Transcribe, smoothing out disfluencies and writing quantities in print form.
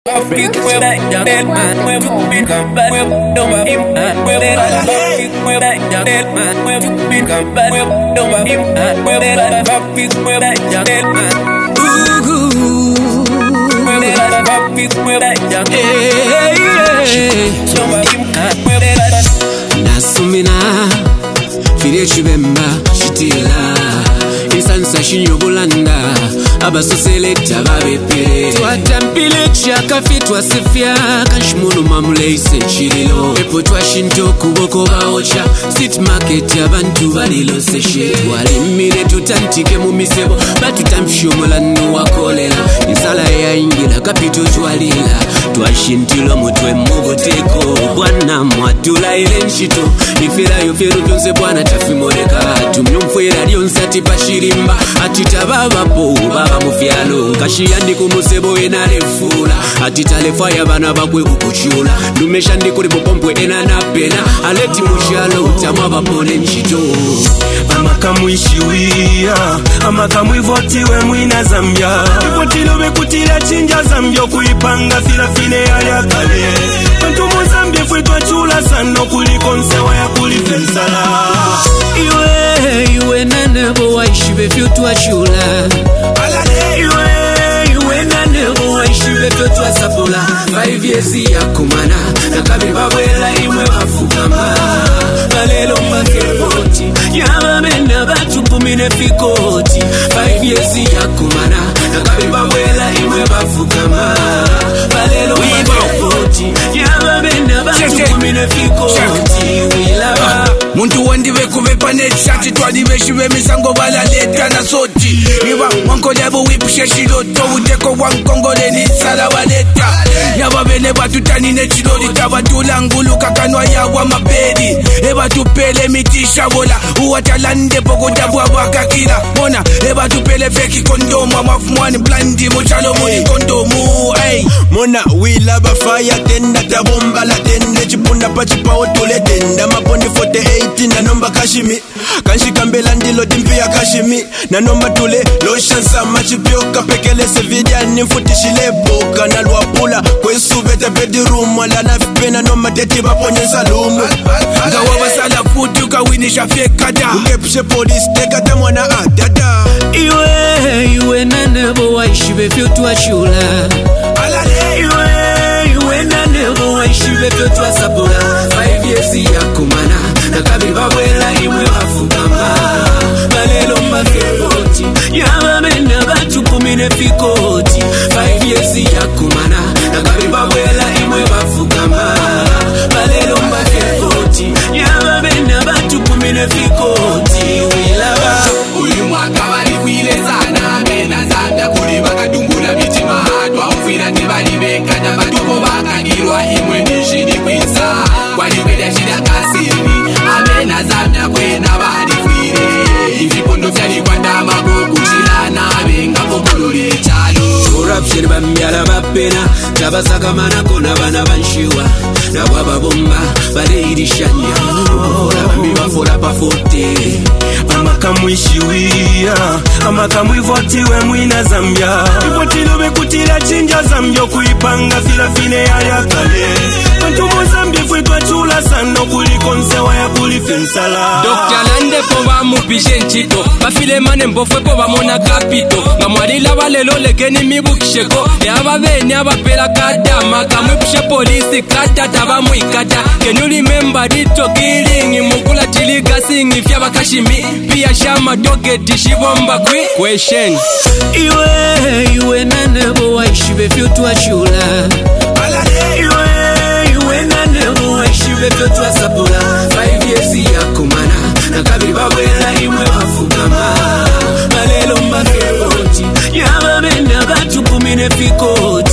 Nasumina Fide chibemba Shitila Insansa shinyo bulanda Abaso selecta babepere Twatampile chaka fitwa sefia Kanshmunu mamule ise chirilo Epo twashinto kuboko baocha Sit market abantu balilo seshe Walimine tutantike mumisebo Batutamshumulanu wakolela Isala ya ingila kapito twalila Twashintilo mutwe mugoteko Bwana mwatula ile nshito Ifila yofiru tunse bwana tafimoreka Tumyumfuira lionsati pashirimba Atita baba po baba mufialo Kashiyandi kumusebo enarefula Atita lefaya bana bakwe kukuchula Numeshandi kuri bopomwe enanapena Aleti mushalo utama bapone nshito Amakamuishiwia Amakamuivotiwe mwina Zambia Ivotilo bekutila chinja Zambia Kuipanga filafine yale akale Pentumu Zambia fwetwa chula sano kuliko nsewa ya kulifensala Iwe nanebo waishibe fyutwa chula Iwe nanebo waishibe fyutwa sapola 5 years ya kumana Nakabiba wela imwe wafukama Balelo mafiroti Yamamena batu kumine fikoti 5 years ya kumana Nakabiba wela imwe wafukama Balelo mafiroti Yamamena batu kumine fikoti Wilaba Muntu wandi bekubepa nechati Twadi beshibe misango bala leta na soti Iwa wanko lebo wipushe shiloto Uteko wankongole ni sala waleta Yaba bene batutani nechiloli Tabatula ngulu kakanwa yawa mabedi Eba tupele mitisha wola Uwatalande poko tabwa wakakila Mona eba tupele feki kondomu Amafumwani blandi muchalo muni kondomu ay. Mona wilaba fire tenda Tabomba la tende chipunda pachipa otule tenda Mapondi 48 na nomba kashimi Kanshika mbela ndilo dimpi ya kashimi Na nomba tule lotion sama chipioka Pekele sevidia nimfutishile boka Na luapula kwesu bete bedroom Wala nafipena nomba teti baponye salumu Gawa wasala futu kawinisha fekada Ukepushe police tekata mwana adada Iwe nanebo waishibe fyutwa chula Iwe nanebo waishibe fyutwa sapola 5 years ya kumana Nakabiba wela imwe wafukama Balelo mafiroti Yamamena batu kumine fikoti 5 years ya kumana Nakabiba wela imwe wafukama Balelo mafiroti Yamamena batu kumine fikoti Wilaba Uyu mwaka wali wile sana Mena Zambia kuli wakadungula mitima Dwa ufira tibali beka Na batuko wakagirwa imwe nishini kwisa Wali wile shida kasini Amena Zambia kwena wali kwile Ivipondo fyali kwa ndama kukuchilana Benga kukulule chalo Corruption bambyala mapena Tabasaka manako na bana banshiwa Na wababomba baleirishanya Ufora bambi bafora pafote Amakamuishiwia Amakamuivotiwe mwina Zambia Ivotilo bekutila chinja Zambia Kuipanga filafine yale akale Pentumu Zambia fwetwa chula sano kuliko nsewa ya kulifensala Dr. Lande po ba mupishe nchito Bafile mane mbofwe po ba mona kapito Nga mwalila walelo legeni mibukisheko Yaba beni abapela kadama Kamwipushe polisi kata taba muikata Can you remember dito killing Mukula chiliga singi fyaba kashimi Pia shama dogeti shibomba kwi Question Iwe nanebo waishibe fyutwa chula Iwe nanebo waishibe fyutwa sapola 5 years ya kumana Nakabiba wela imwe wafukama Balelo mafiroti Yamamena batu kumine fikoti